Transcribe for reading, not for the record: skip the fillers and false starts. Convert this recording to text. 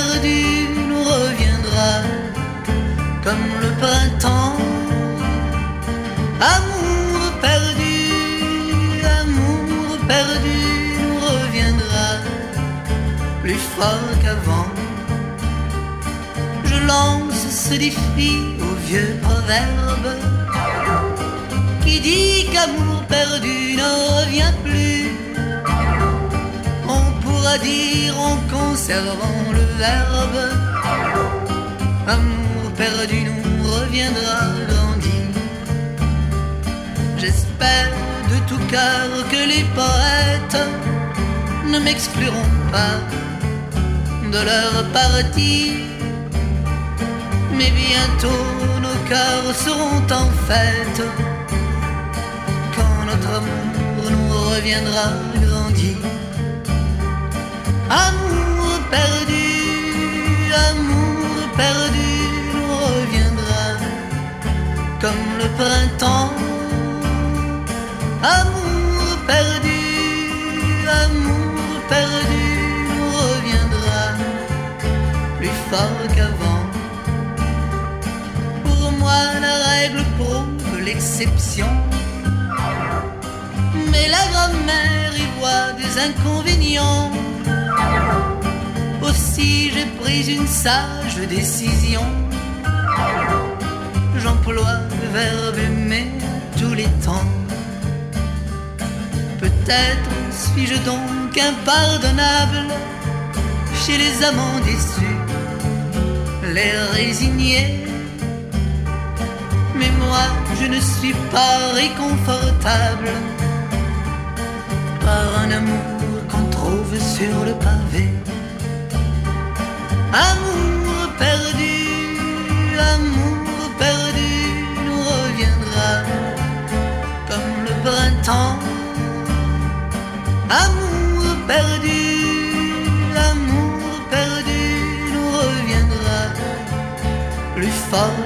perdu nous reviendra comme le printemps. Amour perdu nous reviendra plus fort qu'avant. Je lance ce défi au vieux proverbe qui dit qu'amour perdu ne revient plus. On pourra dire en conservant le verbe, amour perdu nous reviendra grandi. J'espère de tout cœur que les poètes ne m'excluront pas de leur partie. Mais bientôt nos cœurs seront en fête quand notre amour nous reviendra grandi. Amour perdu nous reviendra comme le printemps. Amour perdu nous reviendra plus fort qu'avant. Pour moi la règle prouve l'exception, mais la grammaire y voit des inconvénients. Aussi j'ai pris une sage décision. J'emploie le verbe aimer tous les temps. Peut-être suis-je donc impardonnable chez les amants déçus, les résignés. Mais moi je ne suis pas réconfortable par un amour qu'on trouve sur le pavé. Amour perdu nous reviendra comme le printemps. Amour perdu nous reviendra plus fort